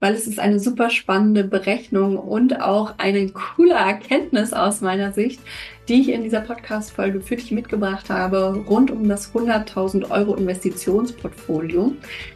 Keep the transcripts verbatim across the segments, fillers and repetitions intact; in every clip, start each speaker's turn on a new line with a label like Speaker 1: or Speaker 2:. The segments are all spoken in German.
Speaker 1: weil es ist eine super spannende Berechnung und auch eine coole Erkenntnis aus meiner Sicht, die ich in dieser Podcast-Folge für dich mitgebracht habe, rund um das hunderttausend Euro Investitionsportfolio.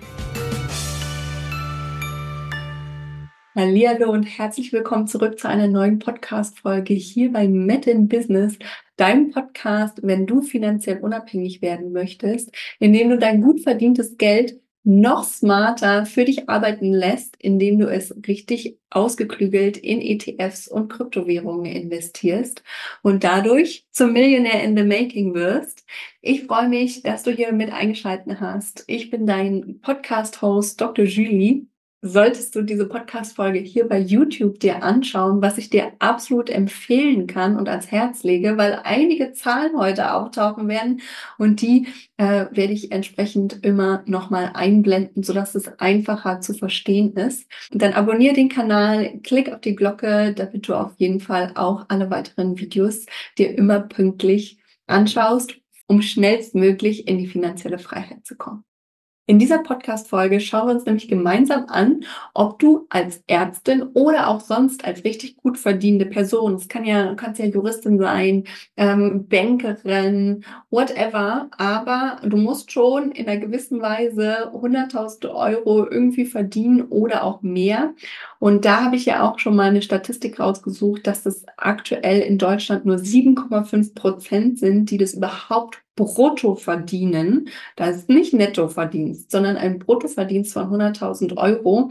Speaker 1: Hallihallo und herzlich willkommen zurück zu einer neuen Podcast-Folge hier bei Met in Business, deinem Podcast, wenn du finanziell unabhängig werden möchtest, indem du dein gut verdientes Geld noch smarter für dich arbeiten lässt, indem du es richtig ausgeklügelt in E T Fs und Kryptowährungen investierst und dadurch zum Millionär in the Making wirst. Ich freue mich, dass du hier mit eingeschaltet hast. Ich bin dein Podcast-Host Doktor Julie. Solltest du diese Podcast-Folge hier bei YouTube dir anschauen, was ich dir absolut empfehlen kann und ans Herz lege, weil einige Zahlen heute auftauchen werden und die äh, werde ich entsprechend immer nochmal einblenden, sodass es einfacher zu verstehen ist. Und dann abonniere den Kanal, klick auf die Glocke, damit du auf jeden Fall auch alle weiteren Videos dir immer pünktlich anschaust, um schnellstmöglich in die finanzielle Freiheit zu kommen. In dieser Podcast-Folge schauen wir uns nämlich gemeinsam an, ob du als Ärztin oder auch sonst als richtig gut verdienende Person, es kann ja, du kannst ja Juristin sein, ähm, Bankerin, whatever, aber du musst schon in einer gewissen Weise hunderttausend Euro irgendwie verdienen oder auch mehr. Und da habe ich ja auch schon mal eine Statistik rausgesucht, dass das aktuell in Deutschland nur sieben Komma fünf Prozent sind, die das überhaupt brutto verdienen. Das ist nicht Nettoverdienst, sondern ein Bruttoverdienst von hunderttausend Euro.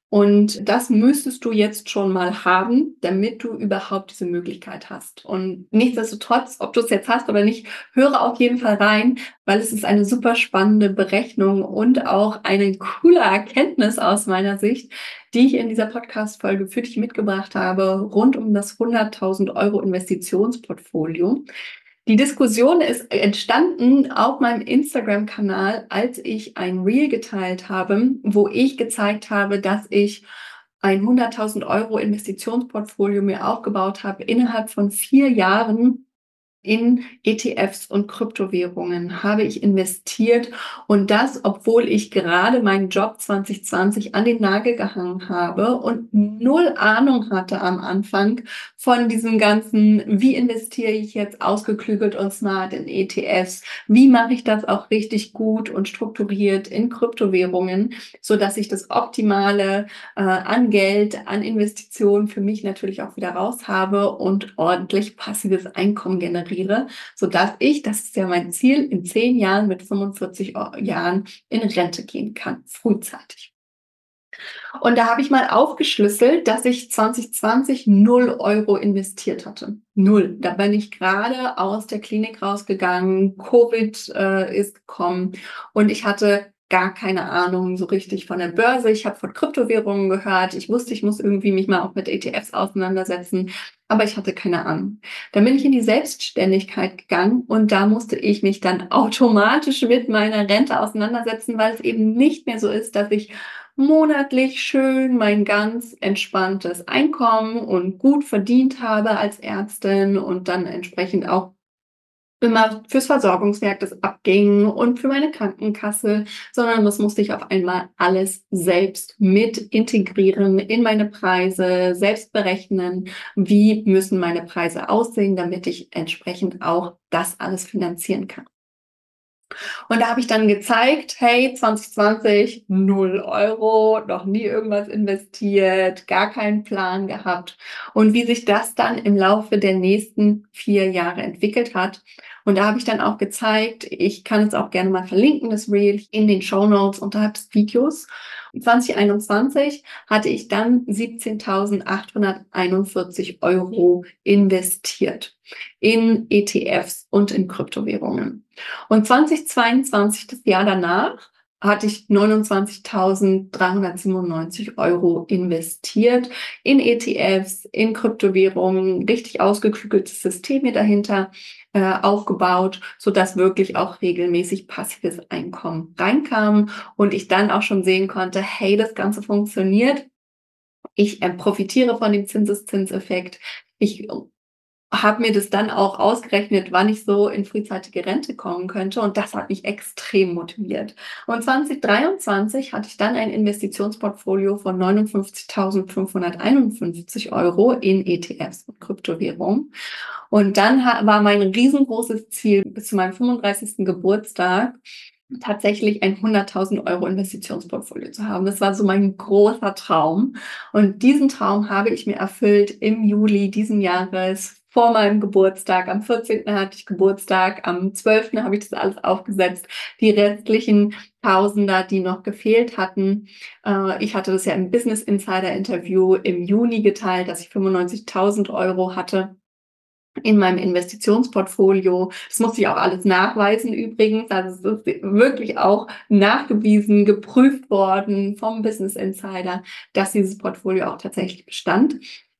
Speaker 1: Und das müsstest du jetzt schon mal haben, damit du überhaupt diese Möglichkeit hast. Und nichtsdestotrotz, ob du es jetzt hast oder nicht, höre auf jeden Fall rein, weil es ist eine super spannende Berechnung und auch eine coole Erkenntnis aus meiner Sicht, die ich in dieser Podcast-Folge für dich mitgebracht habe, rund um das hunderttausend Euro Investitionsportfolio. Die Diskussion ist entstanden auf meinem Instagram-Kanal, als ich ein Reel geteilt habe, wo ich gezeigt habe, dass ich ein hunderttausend Euro Investitionsportfolio mir aufgebaut habe innerhalb von vier Jahren. In E T Fs und Kryptowährungen habe ich investiert und das, obwohl ich gerade meinen Job zwanzig zwanzig an den Nagel gehangen habe und null Ahnung hatte am Anfang von diesem ganzen, wie investiere ich jetzt ausgeklügelt und smart in E T Fs, wie mache ich das auch richtig gut und strukturiert in Kryptowährungen, so dass ich das Optimale äh, an Geld, an Investitionen für mich natürlich auch wieder raus habe und ordentlich passives Einkommen generiere, sodass ich, das ist ja mein Ziel, in zehn Jahren mit fünfundvierzig Jahren in Rente gehen kann, frühzeitig. Und da habe ich mal aufgeschlüsselt, dass ich zwanzig zwanzig null Euro investiert hatte. Null. Da bin ich gerade aus der Klinik rausgegangen, Covid äh, ist gekommen und ich hatte gar keine Ahnung so richtig von der Börse. Ich habe von Kryptowährungen gehört. Ich wusste, ich muss irgendwie mich mal auch mit E T Fs auseinandersetzen, aber ich hatte keine Ahnung. Dann bin ich in die Selbstständigkeit gegangen und da musste ich mich dann automatisch mit meiner Rente auseinandersetzen, weil es eben nicht mehr so ist, dass ich monatlich schön mein ganz entspanntes Einkommen und gut verdient habe als Ärztin und dann entsprechend auch immer fürs Versorgungswerk das abging und für meine Krankenkasse, sondern das musste ich auf einmal alles selbst mit integrieren in meine Preise, selbst berechnen, wie müssen meine Preise aussehen, damit ich entsprechend auch das alles finanzieren kann. Und da habe ich dann gezeigt, hey, zwanzig zwanzig, null Euro, noch nie irgendwas investiert, gar keinen Plan gehabt und wie sich das dann im Laufe der nächsten vier Jahre entwickelt hat. Und da habe ich dann auch gezeigt, ich kann es auch gerne mal verlinken, das Reel in den Shownotes unterhalb des Videos. zwanzig einundzwanzig hatte ich dann siebzehntausendachthunderteinundvierzig Euro investiert in E T Fs und in Kryptowährungen. Und zwanzig zweiundzwanzig, das Jahr danach, hatte ich neunundzwanzigtausenddreihundertsiebenundneunzig Euro investiert in E T Fs, in Kryptowährungen, richtig ausgeklügeltes System hier dahinter äh, aufgebaut, sodass wirklich auch regelmäßig passives Einkommen reinkam und ich dann auch schon sehen konnte, hey, das Ganze funktioniert. Ich äh, profitiere von dem Zinseszinseffekt. Ich habe mir das dann auch ausgerechnet, wann ich so in frühzeitige Rente kommen könnte und das hat mich extrem motiviert. Und zwanzig dreiundzwanzig hatte ich dann ein Investitionsportfolio von neunundfünfzigtausendfünfhunderteinundfünfzig Euro in E T Fs und Kryptowährungen. Und dann war mein riesengroßes Ziel bis zu meinem fünfunddreißigsten Geburtstag tatsächlich ein hunderttausend Euro Investitionsportfolio zu haben. Das war so mein großer Traum. Und diesen Traum habe ich mir erfüllt im Juli diesen Jahres vor meinem Geburtstag. Am vierzehnten hatte ich Geburtstag, am zwölften habe ich das alles aufgesetzt. Die restlichen Tausender, die noch gefehlt hatten. Äh, ich hatte das ja im Business Insider Interview im Juni geteilt, dass ich fünfundneunzigtausend Euro hatte in meinem Investitionsportfolio. Das musste ich auch alles nachweisen übrigens. Also es ist wirklich auch nachgewiesen, geprüft worden vom Business Insider, dass dieses Portfolio auch tatsächlich bestand.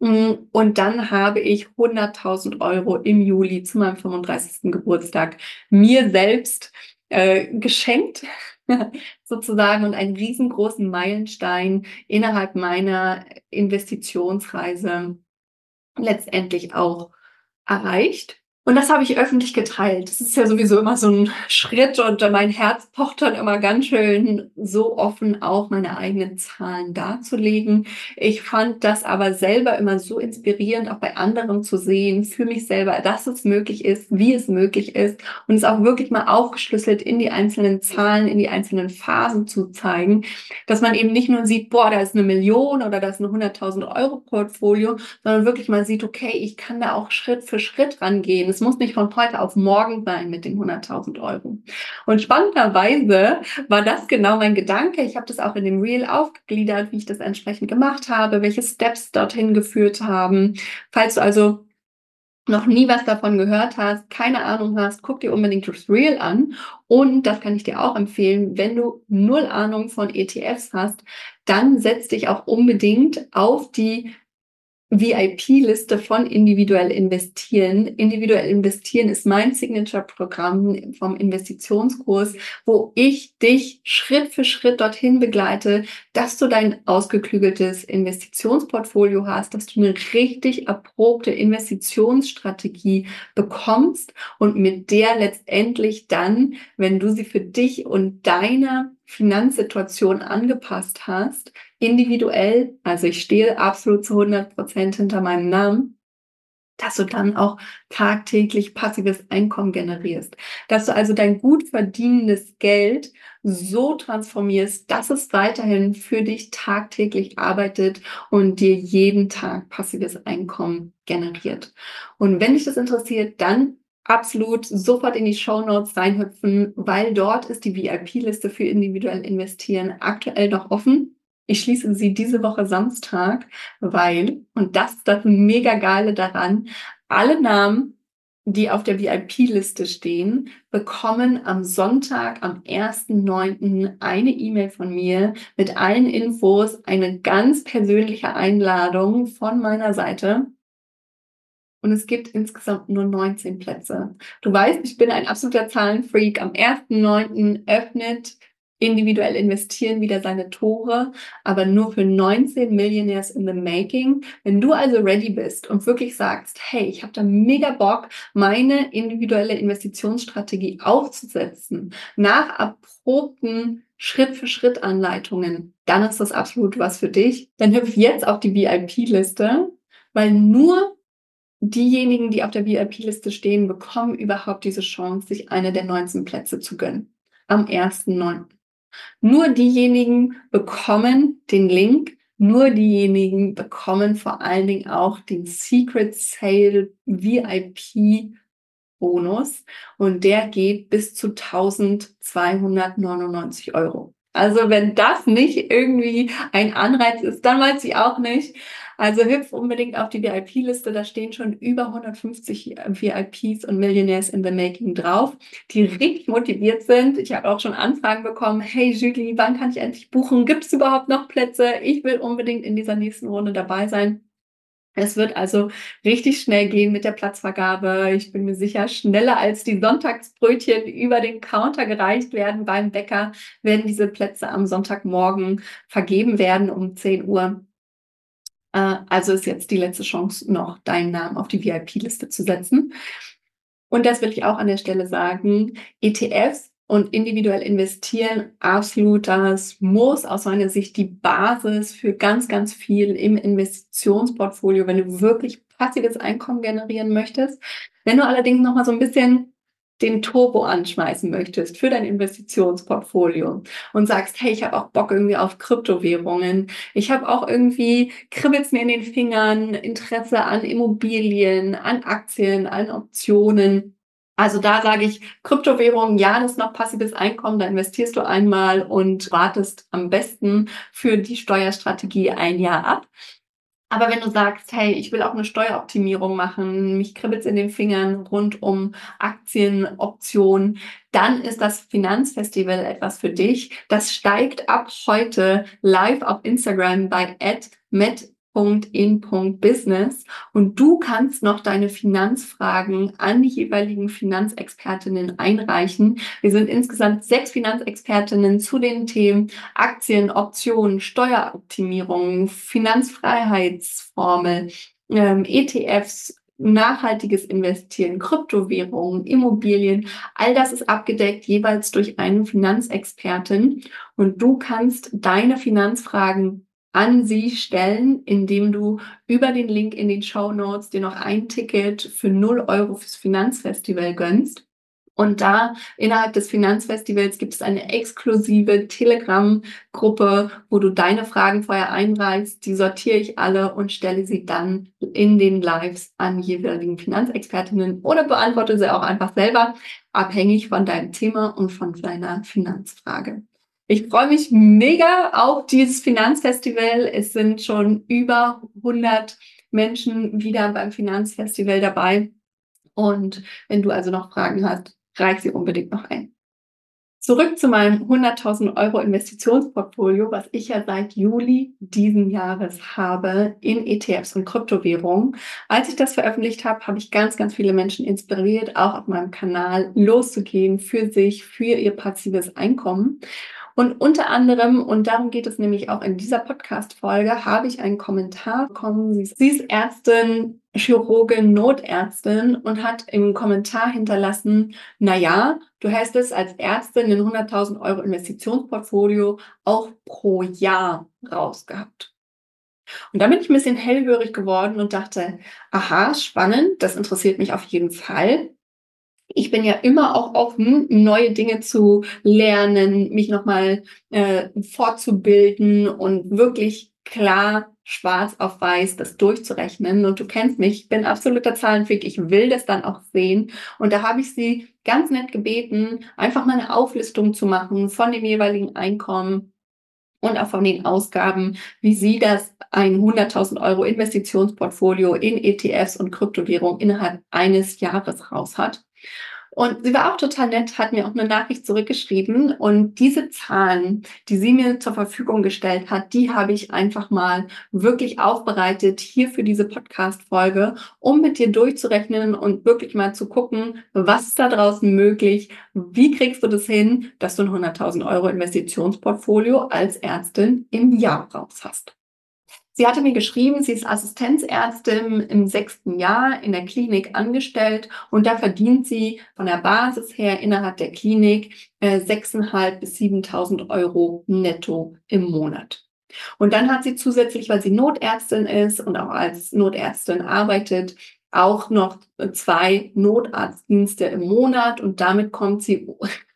Speaker 1: Und dann habe ich hunderttausend Euro im Juli zu meinem fünfunddreißigsten Geburtstag mir selbst äh, geschenkt, sozusagen, und einen riesengroßen Meilenstein innerhalb meiner Investitionsreise letztendlich auch erreicht. Und das habe ich öffentlich geteilt. Das ist ja sowieso immer so ein Schritt und mein Herz pocht dann immer ganz schön, so offen auch meine eigenen Zahlen darzulegen. Ich fand das aber selber immer so inspirierend, auch bei anderen zu sehen, für mich selber, dass es möglich ist, wie es möglich ist und es auch wirklich mal aufgeschlüsselt in die einzelnen Zahlen, in die einzelnen Phasen zu zeigen, dass man eben nicht nur sieht, boah, da ist eine Million oder da ist ein hunderttausend Euro Portfolio, sondern wirklich mal sieht, okay, ich kann da auch Schritt für Schritt rangehen. Es muss nicht von heute auf morgen sein mit den hunderttausend Euro. Und spannenderweise war das genau mein Gedanke. Ich habe das auch in dem Reel aufgegliedert, wie ich das entsprechend gemacht habe, welche Steps dorthin geführt haben. Falls du also noch nie was davon gehört hast, keine Ahnung hast, guck dir unbedingt das Reel an. Und das kann ich dir auch empfehlen, wenn du null Ahnung von E T Fs hast, dann setz dich auch unbedingt auf die V I P-Liste von Individuell Investieren. Individuell Investieren ist mein Signature-Programm vom Investitionskurs, wo ich dich Schritt für Schritt dorthin begleite, dass du dein ausgeklügeltes Investitionsportfolio hast, dass du eine richtig erprobte Investitionsstrategie bekommst und mit der letztendlich dann, wenn du sie für dich und deine Finanzsituation angepasst hast, individuell, also ich stehe absolut zu hundert Prozent hinter meinem Namen, dass du dann auch tagtäglich passives Einkommen generierst. Dass du also dein gut verdienendes Geld so transformierst, dass es weiterhin für dich tagtäglich arbeitet und dir jeden Tag passives Einkommen generiert. Und wenn dich das interessiert, dann absolut sofort in die Shownotes reinhüpfen, weil dort ist die V I P-Liste für individuell investieren aktuell noch offen. Ich schließe sie diese Woche Samstag, weil, und das ist das mega Geile daran, alle Namen, die auf der V I P-Liste stehen, bekommen am Sonntag, am ersten neunten eine E-Mail von mir mit allen Infos, eine ganz persönliche Einladung von meiner Seite. Und es gibt insgesamt nur neunzehn Plätze. Du weißt, ich bin ein absoluter Zahlenfreak. Am ersten neunten öffnet Individuell Investieren wieder seine Tore, aber nur für neunzehn Millionaires in the Making. Wenn du also ready bist und wirklich sagst, hey, ich habe da mega Bock, meine individuelle Investitionsstrategie aufzusetzen, nach erprobten Schritt-für-Schritt-Anleitungen, dann ist das absolut was für dich. Dann hüpf jetzt auf die V I P-Liste, weil nur diejenigen, die auf der V I P-Liste stehen, bekommen überhaupt diese Chance, sich eine der neunzehn Plätze zu gönnen. Am ersten neunten Nur diejenigen bekommen den Link, nur diejenigen bekommen vor allen Dingen auch den Secret Sale V I P Bonus und der geht bis zu eintausendzweihundertneunundneunzig Euro. Also wenn das nicht irgendwie ein Anreiz ist, dann weiß ich auch nicht. Also hüpf unbedingt auf die V I P-Liste, da stehen schon über hundertfünfzig V I Ps und Millionaires in the Making drauf, die richtig motiviert sind. Ich habe auch schon Anfragen bekommen, hey Julie, wann kann ich endlich buchen? Gibt es überhaupt noch Plätze? Ich will unbedingt in dieser nächsten Runde dabei sein. Es wird also richtig schnell gehen mit der Platzvergabe. Ich bin mir sicher, schneller als die Sonntagsbrötchen über den Counter gereicht werden beim Bäcker, werden diese Plätze am Sonntagmorgen vergeben werden um zehn Uhr. Äh, also ist jetzt die letzte Chance, noch deinen Namen auf die V I P-Liste zu setzen. Und das will ich auch an der Stelle sagen. E T Fs und individuell investieren, absolut das Muss aus meiner Sicht die Basis für ganz, ganz viel im Investitionsportfolio, wenn du wirklich passives Einkommen generieren möchtest. Wenn du allerdings noch mal so ein bisschen den Turbo anschmeißen möchtest für dein Investitionsportfolio und sagst, hey, ich habe auch Bock irgendwie auf Kryptowährungen, ich habe auch irgendwie, kribbelt's mir in den Fingern, Interesse an Immobilien, an Aktien, an Optionen. Also da sage ich, Kryptowährungen, ja, das ist noch passives Einkommen, da investierst du einmal und wartest am besten für die Steuerstrategie ein Jahr ab. Aber wenn du sagst, hey, ich will auch eine Steueroptimierung machen, mich kribbelt's in den Fingern rund um Aktien, Optionen, dann ist das Finanzfestival etwas für dich. Das steigt ab heute live auf Instagram bei at met punkt in punkt business und du kannst noch deine Finanzfragen an die jeweiligen Finanzexpertinnen einreichen. Wir sind insgesamt sechs Finanzexpertinnen zu den Themen Aktien, Optionen, Steueroptimierung, Finanzfreiheitsformel, ähm, E T Fs, nachhaltiges Investieren, Kryptowährungen, Immobilien, all das ist abgedeckt jeweils durch einen Finanzexperten und du kannst deine Finanzfragen an sie stellen, indem du über den Link in den Shownotes dir noch ein Ticket für null Euro fürs Finanzfestival gönnst. Und da innerhalb des Finanzfestivals gibt es eine exklusive Telegram-Gruppe, wo du deine Fragen vorher einreichst. Die sortiere ich alle und stelle sie dann in den Lives an jeweiligen Finanzexpertinnen oder beantworte sie auch einfach selber, abhängig von deinem Thema und von deiner Finanzfrage. Ich freue mich mega auf dieses Finanzfestival. Es sind schon über hundert Menschen wieder beim Finanzfestival dabei. Und wenn du also noch Fragen hast, reich sie unbedingt noch ein. Zurück zu meinem hunderttausend Euro Investitionsportfolio, was ich ja seit Juli diesen Jahres habe in E T Fs und Kryptowährungen. Als ich das veröffentlicht habe, habe ich ganz, ganz viele Menschen inspiriert, auch auf meinem Kanal loszugehen für sich, für ihr passives Einkommen. Und unter anderem, und darum geht es nämlich auch in dieser Podcast-Folge, habe ich einen Kommentar bekommen. Sie ist, sie ist Ärztin, Chirurgin, Notärztin und hat im Kommentar hinterlassen, na ja, du hast es als Ärztin in hunderttausend Euro Investitionsportfolio auch pro Jahr rausgehabt. Und da bin ich ein bisschen hellhörig geworden und dachte, aha, spannend, das interessiert mich auf jeden Fall. Ich bin ja immer auch offen, neue Dinge zu lernen, mich nochmal äh, fortzubilden und wirklich klar schwarz auf weiß das durchzurechnen. Und du kennst mich, ich bin absoluter Zahlenfreak, ich will das dann auch sehen. Und da habe ich sie ganz nett gebeten, einfach mal eine Auflistung zu machen von dem jeweiligen Einkommen und auch von den Ausgaben, wie sie das ein hunderttausend Euro Investitionsportfolio in E T Fs und Kryptowährung innerhalb eines Jahres raus hat. Und sie war auch total nett, hat mir auch eine Nachricht zurückgeschrieben. Und diese Zahlen, die sie mir zur Verfügung gestellt hat, die habe ich einfach mal wirklich aufbereitet hier für diese Podcast-Folge, um mit dir durchzurechnen und wirklich mal zu gucken, was ist da draußen möglich? Wie kriegst du das hin, dass du ein hunderttausend Euro Investitionsportfolio als Ärztin im Jahr raus hast? Sie hatte mir geschrieben, sie ist Assistenzärztin im sechsten Jahr in der Klinik angestellt und da verdient sie von der Basis her innerhalb der Klinik äh, sechstausendfünfhundert bis siebentausend Euro netto im Monat. Und dann hat sie zusätzlich, weil sie Notärztin ist und auch als Notärztin arbeitet, auch noch zwei Notarztdienste im Monat und damit kommt sie,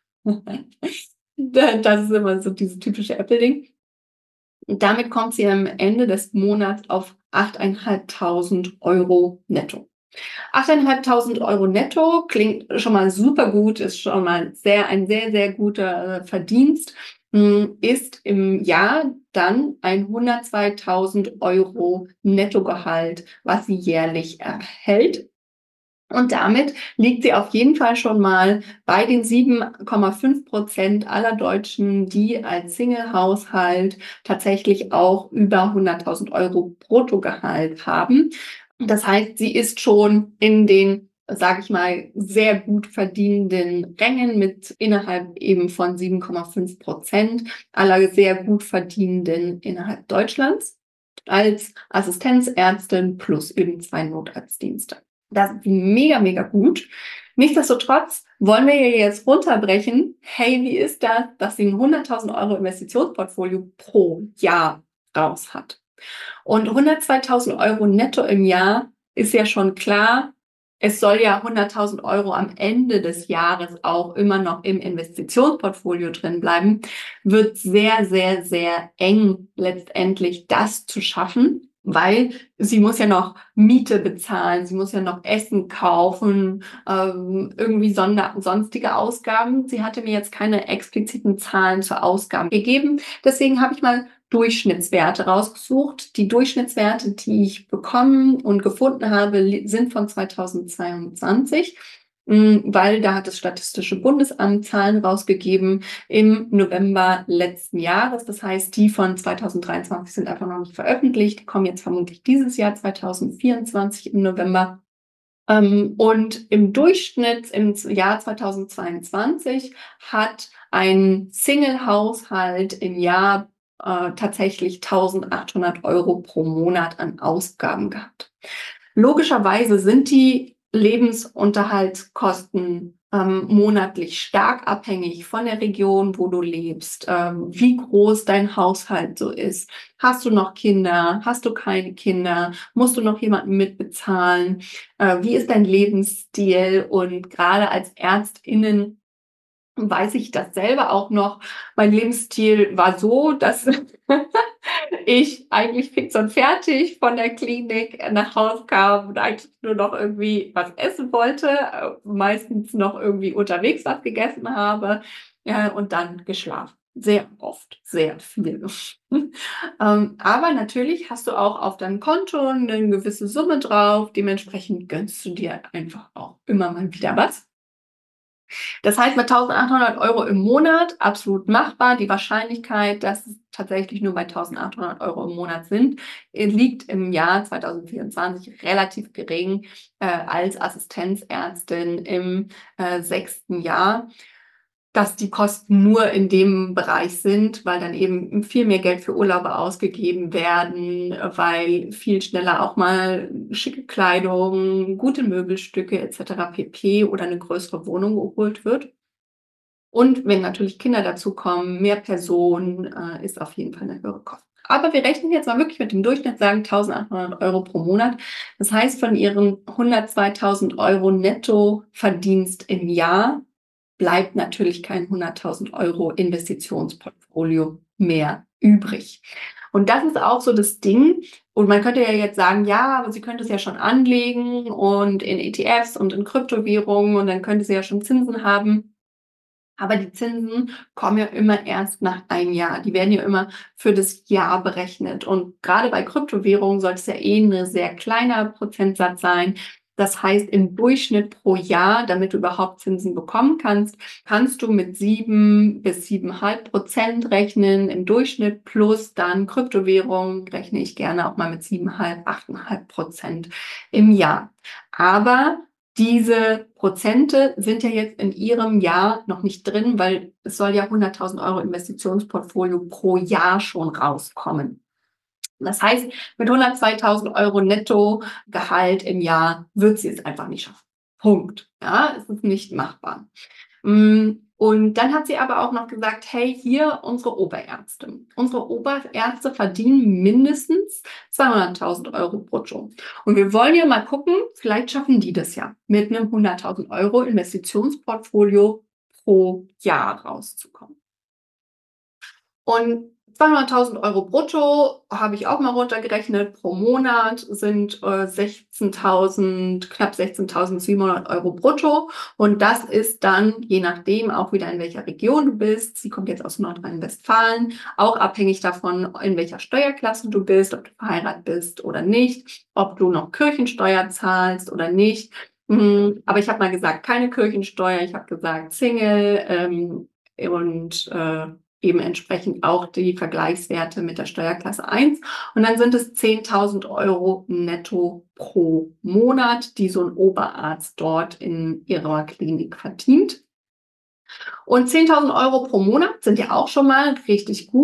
Speaker 1: das ist immer so dieses typische Apple-Ding, und damit kommt sie am Ende des Monats auf achttausendfünfhundert Euro netto. achttausendfünfhundert Euro netto klingt schon mal super gut, ist schon mal sehr, ein sehr, sehr guter Verdienst, ist im Jahr dann ein hundertzweitausend Euro Nettogehalt, was sie jährlich erhält. Und damit liegt sie auf jeden Fall schon mal bei den sieben Komma fünf Prozent aller Deutschen, die als Single-Haushalt tatsächlich auch über hunderttausend Euro Bruttogehalt haben. Das heißt, sie ist schon in den, sage ich mal, sehr gut verdienenden Rängen mit innerhalb eben von sieben Komma fünf Prozent aller sehr gut verdienenden innerhalb Deutschlands. als Assistenzärztin plus eben zwei Notarztdienste. Das ist mega, mega gut. Nichtsdestotrotz wollen wir ja jetzt runterbrechen, hey, wie ist das, dass sie ein hunderttausend Euro Investitionsportfolio pro Jahr raus hat? Und hundertzweitausend Euro netto im Jahr ist ja schon klar, es soll ja hunderttausend Euro am Ende des Jahres auch immer noch im Investitionsportfolio drin bleiben, wird sehr, sehr, sehr eng letztendlich das zu schaffen, weil sie muss ja noch Miete bezahlen, sie muss ja noch Essen kaufen, ähm, irgendwie sonder sonstige Ausgaben. Sie hatte mir jetzt keine expliziten Zahlen zu Ausgaben gegeben. Deswegen habe ich mal Durchschnittswerte rausgesucht. Die Durchschnittswerte, die ich bekommen und gefunden habe, sind von zweitausendzweiundzwanzig, weil da hat das Statistische Bundesamt Zahlen rausgegeben im November letzten Jahres. Das heißt, die von zweitausenddreiundzwanzig sind einfach noch nicht veröffentlicht. Die kommen jetzt vermutlich dieses Jahr, zweitausendvierundzwanzig im November. Und im Durchschnitt im Jahr zweitausendzweiundzwanzig hat ein Single-Haushalt im Jahr äh, tatsächlich eintausendachthundert Euro pro Monat an Ausgaben gehabt. Logischerweise sind die Lebensunterhaltskosten ähm, monatlich stark abhängig von der Region, wo du lebst, ähm, wie groß dein Haushalt so ist. Hast du noch Kinder? Hast du keine Kinder? Musst du noch jemanden mitbezahlen? Äh, wie ist dein Lebensstil? Und gerade als ÄrztInnen weiß ich das selber auch noch. Mein Lebensstil war so, dass ich eigentlich fix und fertig von der Klinik nach Hause kam und eigentlich nur noch irgendwie was essen wollte, meistens noch irgendwie unterwegs was gegessen habe, ja, und dann geschlafen. Sehr oft, sehr viel. ähm, aber natürlich hast du auch auf deinem Konto eine gewisse Summe drauf. Dementsprechend gönnst du dir einfach auch immer mal wieder was. Das heißt, mit eintausendachthundert Euro im Monat absolut machbar. Die Wahrscheinlichkeit, dass es tatsächlich nur bei eintausendachthundert Euro im Monat sind, liegt im Jahr zweitausendvierundzwanzig relativ gering äh, als Assistenzärztin im äh, sechsten Jahr. Dass die Kosten nur in dem Bereich sind, weil dann eben viel mehr Geld für Urlaube ausgegeben werden, weil viel schneller auch mal schicke Kleidung, gute Möbelstücke et cetera pp. Oder eine größere Wohnung geholt wird. Und wenn natürlich Kinder dazukommen, mehr Personen, äh, ist auf jeden Fall eine höhere Kosten. Aber wir rechnen jetzt mal wirklich mit dem Durchschnitt, sagen eintausendachthundert Euro pro Monat. Das heißt, von ihren hundertzweitausend Euro Nettoverdienst im Jahr bleibt natürlich kein hunderttausend Euro Investitionsportfolio mehr übrig. Und das ist auch so das Ding. Und man könnte ja jetzt sagen, ja, aber sie könnte es ja schon anlegen und in E T Fs und in Kryptowährungen und dann könnte sie ja schon Zinsen haben. Aber die Zinsen kommen ja immer erst nach einem Jahr. Die werden ja immer für das Jahr berechnet. Und gerade bei Kryptowährungen sollte es ja eh ein sehr kleiner Prozentsatz sein. Das heißt, im Durchschnitt pro Jahr, damit du überhaupt Zinsen bekommen kannst, kannst du mit sieben bis siebeneinhalb Prozent rechnen im Durchschnitt plus dann Kryptowährungen rechne ich gerne auch mal mit siebeneinhalb, achteinhalb Prozent im Jahr. Aber diese Prozente sind ja jetzt in Ihrem Jahr noch nicht drin, weil es soll ja hunderttausend Euro Investitionsportfolio pro Jahr schon rauskommen. Das heißt, mit hundertzweitausend Euro Nettogehalt im Jahr wird sie es einfach nicht schaffen. Punkt. Ja, es ist nicht machbar. Und dann hat sie aber auch noch gesagt, hey, hier unsere Oberärzte. Unsere Oberärzte verdienen mindestens zweihunderttausend Euro brutto. Und wir wollen ja mal gucken, vielleicht schaffen die das ja, mit einem hunderttausend Euro Investitionsportfolio pro Jahr rauszukommen. Und zweihunderttausend Euro brutto habe ich auch mal runtergerechnet. Pro Monat sind äh, sechzehntausend, knapp sechzehntausendsiebenhundert Euro brutto. Und das ist dann, je nachdem, auch wieder in welcher Region du bist. Sie kommt jetzt aus Nordrhein-Westfalen, auch abhängig davon, in welcher Steuerklasse du bist, ob du verheiratet bist oder nicht, ob du noch Kirchensteuer zahlst oder nicht. Aber ich habe mal gesagt, keine Kirchensteuer. Ich habe gesagt, Single ähm, und äh, eben entsprechend auch die Vergleichswerte mit der Steuerklasse eins. Und dann sind es zehntausend Euro netto pro Monat, die so ein Oberarzt dort in ihrer Klinik verdient. Und zehntausend Euro pro Monat sind ja auch schon mal richtig gut.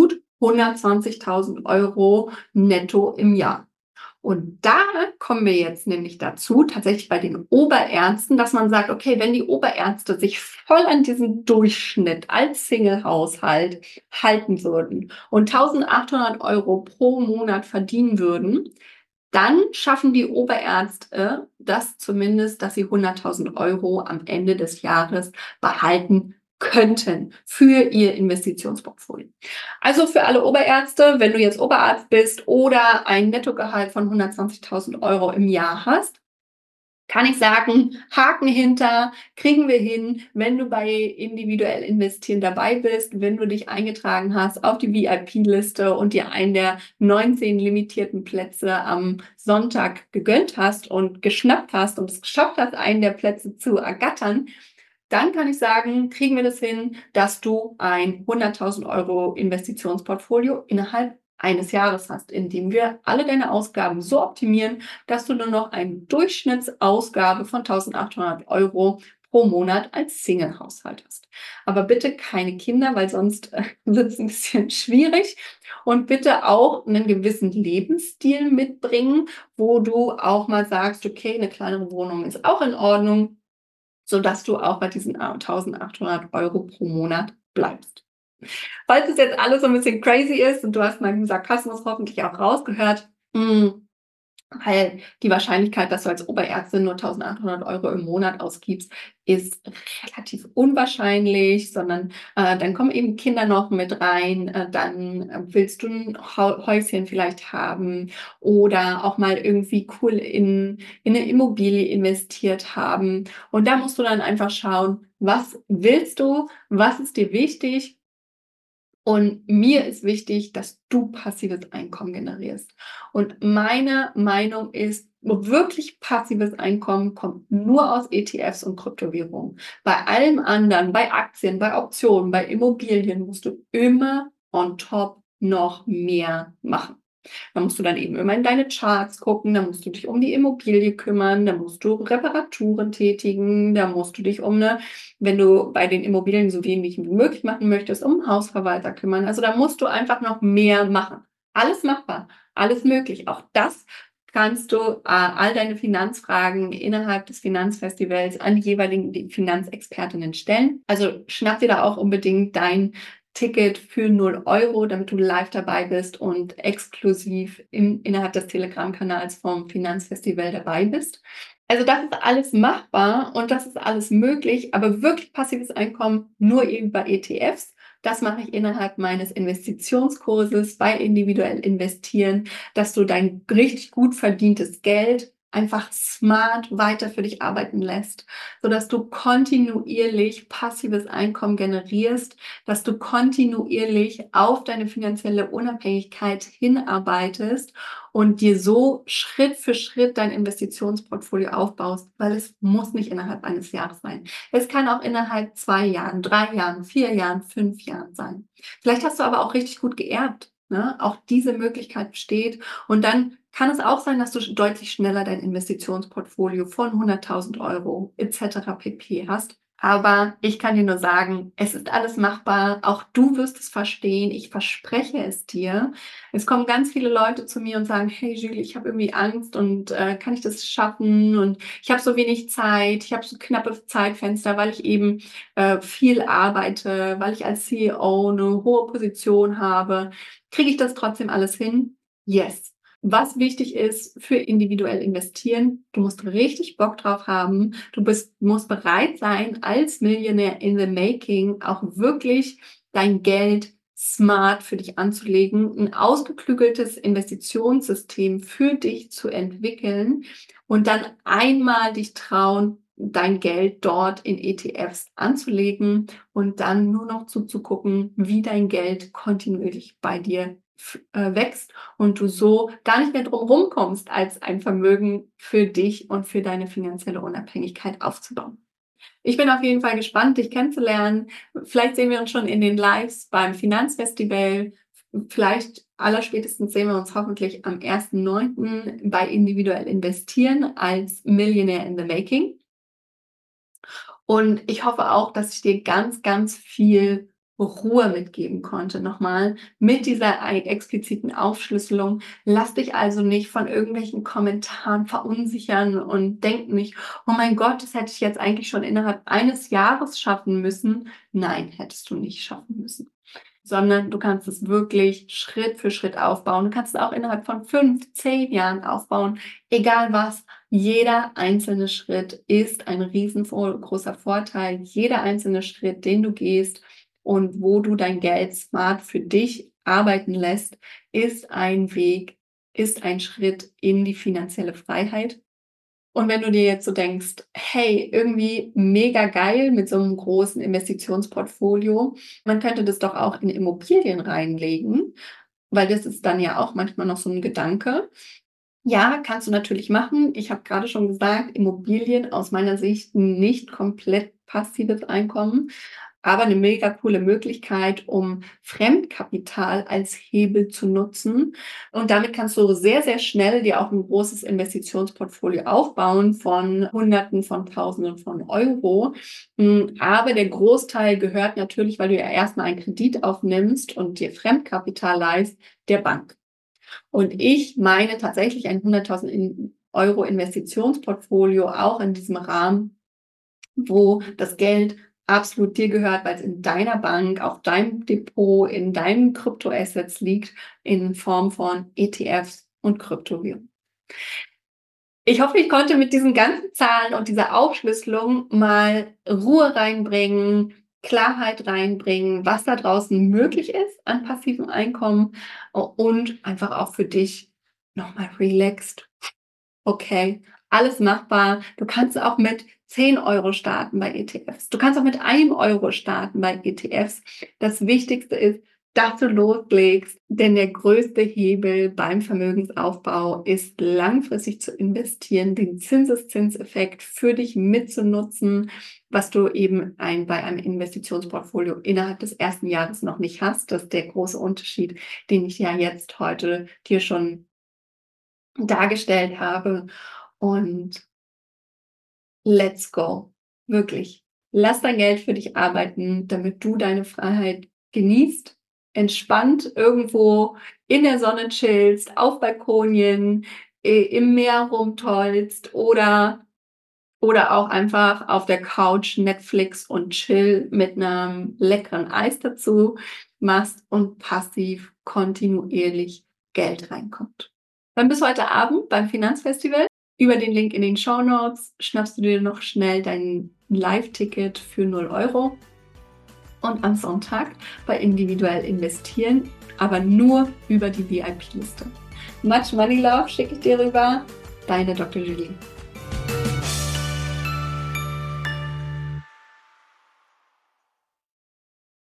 Speaker 1: hundertzwanzigtausend Euro netto im Jahr. Und da kommen wir jetzt nämlich dazu, tatsächlich bei den Oberärzten, dass man sagt, okay, wenn die Oberärzte sich voll an diesen Durchschnitt als Single-Haushalt halten würden und eintausendachthundert Euro pro Monat verdienen würden, dann schaffen die Oberärzte das zumindest, dass sie hunderttausend Euro am Ende des Jahres behalten könnten für ihr Investitionsportfolio. Also für alle Oberärzte, wenn du jetzt Oberarzt bist oder ein Nettogehalt von hundertzwanzigtausend Euro im Jahr hast, kann ich sagen, Haken hinter, kriegen wir hin, wenn du bei individuell investieren dabei bist, wenn du dich eingetragen hast auf die V I P-Liste und dir einen der neunzehn limitierten Plätze am Sonntag gegönnt hast und geschnappt hast und es geschafft hast, einen der Plätze zu ergattern, dann kann ich sagen, kriegen wir das hin, dass du ein hunderttausend Euro Investitionsportfolio innerhalb eines Jahres hast, indem wir alle deine Ausgaben so optimieren, dass du nur noch eine Durchschnittsausgabe von eintausendachthundert Euro pro Monat als Single-Haushalt hast. Aber bitte keine Kinder, weil sonst äh, wird es ein bisschen schwierig. Und bitte auch einen gewissen Lebensstil mitbringen, wo du auch mal sagst, okay, eine kleinere Wohnung ist auch in Ordnung, sodass du auch bei diesen eintausendachthundert Euro pro Monat bleibst. Falls es jetzt alles so ein bisschen crazy ist und du hast meinen Sarkasmus hoffentlich auch rausgehört, mh, weil die Wahrscheinlichkeit, dass du als Oberärztin nur eintausendachthundert Euro im Monat ausgibst, ist relativ unwahrscheinlich, sondern äh, dann kommen eben Kinder noch mit rein, äh, dann äh, willst du ein Häuschen vielleicht haben oder auch mal irgendwie cool in, in eine Immobilie investiert haben. Und da musst du dann einfach schauen, was willst du, was ist dir wichtig. Und mir ist wichtig, dass du passives Einkommen generierst. Und meine Meinung ist, wirklich passives Einkommen kommt nur aus E T Fs und Kryptowährungen. Bei allem anderen, bei Aktien, bei Optionen, bei Immobilien musst du immer on top noch mehr machen. Da musst du dann eben immer in deine Charts gucken, da musst du dich um die Immobilie kümmern, da musst du Reparaturen tätigen, da musst du dich um eine, wenn du bei den Immobilien so wenig wie möglich machen möchtest, um einen Hausverwalter kümmern. Also da musst du einfach noch mehr machen. Alles machbar, alles möglich. Auch das kannst du äh, all deine Finanzfragen innerhalb des Finanzfestivals an die jeweiligen Finanzexpertinnen stellen. Also schnapp dir da auch unbedingt dein Ticket für null Euro, damit du live dabei bist und exklusiv im, innerhalb des Telegram-Kanals vom Finanzfestival dabei bist. Also das ist alles machbar und das ist alles möglich, aber wirklich passives Einkommen nur eben bei E T Fs. Das mache ich innerhalb meines Investitionskurses bei individuell investieren, dass du dein richtig gut verdientes Geld einfach smart weiter für dich arbeiten lässt, sodass du kontinuierlich passives Einkommen generierst, dass du kontinuierlich auf deine finanzielle Unabhängigkeit hinarbeitest und dir so Schritt für Schritt dein Investitionsportfolio aufbaust, weil es muss nicht innerhalb eines Jahres sein. Es kann auch innerhalb zwei Jahren, drei Jahren, vier Jahren, fünf Jahren sein. Vielleicht hast du aber auch richtig gut geerbt. Ne? Auch diese Möglichkeit besteht. Und dann kann es auch sein, dass du deutlich schneller dein Investitionsportfolio von hunderttausend Euro et cetera pp. Hast. Aber ich kann dir nur sagen, es ist alles machbar. Auch du wirst es verstehen. Ich verspreche es dir. Es kommen ganz viele Leute zu mir und sagen, hey Julie, ich habe irgendwie Angst und äh, kann ich das schaffen? Und ich habe so wenig Zeit, ich habe so knappe Zeitfenster, weil ich eben äh, viel arbeite, weil ich als C E O eine hohe Position habe. Kriege ich das trotzdem alles hin? Yes. Was wichtig ist für individuell investieren, du musst richtig Bock drauf haben. Du bist, musst bereit sein, als Millionär in the making auch wirklich dein Geld smart für dich anzulegen, ein ausgeklügeltes Investitionssystem für dich zu entwickeln und dann einmal dich trauen, dein Geld dort in E T Fs anzulegen und dann nur noch zuzugucken, wie dein Geld kontinuierlich bei dir äh, wächst und du so gar nicht mehr drum rumkommst, als ein Vermögen für dich und für deine finanzielle Unabhängigkeit aufzubauen. Ich bin auf jeden Fall gespannt, dich kennenzulernen. Vielleicht sehen wir uns schon in den Lives beim Finanzfestival. Vielleicht allerspätestens sehen wir uns hoffentlich am ersten neunten bei Individuell Investieren als Millionaire in the Making. Und ich hoffe auch, dass ich dir ganz, ganz viel Ruhe mitgeben konnte. Nochmal mit dieser expliziten Aufschlüsselung. Lass dich also nicht von irgendwelchen Kommentaren verunsichern und denk nicht, oh mein Gott, das hätte ich jetzt eigentlich schon innerhalb eines Jahres schaffen müssen. Nein, hättest du nicht schaffen müssen. Sondern du kannst es wirklich Schritt für Schritt aufbauen. Du kannst es auch innerhalb von fünf, zehn Jahren aufbauen. Egal was, jeder einzelne Schritt ist ein riesengroßer Vorteil. Jeder einzelne Schritt, den du gehst und wo du dein Geld smart für dich arbeiten lässt, ist ein Weg, ist ein Schritt in die finanzielle Freiheit. Und wenn du dir jetzt so denkst, hey, irgendwie mega geil mit so einem großen Investitionsportfolio, man könnte das doch auch in Immobilien reinlegen, weil das ist dann ja auch manchmal noch so ein Gedanke. Ja, kannst du natürlich machen. Ich habe gerade schon gesagt, Immobilien aus meiner Sicht nicht komplett passives Einkommen, aber eine mega coole Möglichkeit, um Fremdkapital als Hebel zu nutzen. Und damit kannst du sehr, sehr schnell dir auch ein großes Investitionsportfolio aufbauen von Hunderten von Tausenden von Euro. Hm, aber der Großteil gehört natürlich, weil du ja erstmal einen Kredit aufnimmst und dir Fremdkapital leihst, der Bank. Und ich meine tatsächlich ein hunderttausend Euro Investitionsportfolio auch in diesem Rahmen, wo das Geld absolut dir gehört, weil es in deiner Bank, auf deinem Depot, in deinen Kryptoassets liegt, in Form von E T Fs und Kryptowährungen. Ich hoffe, ich konnte mit diesen ganzen Zahlen und dieser Aufschlüsselung mal Ruhe reinbringen, Klarheit reinbringen, was da draußen möglich ist an passivem Einkommen und einfach auch für dich nochmal relaxed. Okay, alles machbar. Du kannst auch mit zehn Euro starten bei E T Fs. Du kannst auch mit einem Euro starten bei E T Fs. Das Wichtigste ist, dass du loslegst, denn der größte Hebel beim Vermögensaufbau ist langfristig zu investieren, den Zinseszinseffekt für dich mitzunutzen, was du eben ein, bei einem Investitionsportfolio innerhalb des ersten Jahres noch nicht hast. Das ist der große Unterschied, den ich ja jetzt heute dir schon dargestellt habe. Und let's go. Wirklich. Lass dein Geld für dich arbeiten, damit du deine Freiheit genießt, entspannt irgendwo in der Sonne chillst, auf Balkonien, im Meer rumtollst oder, oder auch einfach auf der Couch Netflix und chill mit einem leckeren Eis dazu machst und passiv kontinuierlich Geld reinkommt. Dann bis heute Abend beim Finanzfestival. Über den Link in den Shownotes schnappst du dir noch schnell dein Live-Ticket für null Euro. Und am Sonntag bei Individuell investieren, aber nur über die V I P-Liste. Much Money Love schicke ich dir rüber. Deine Doktor Julie.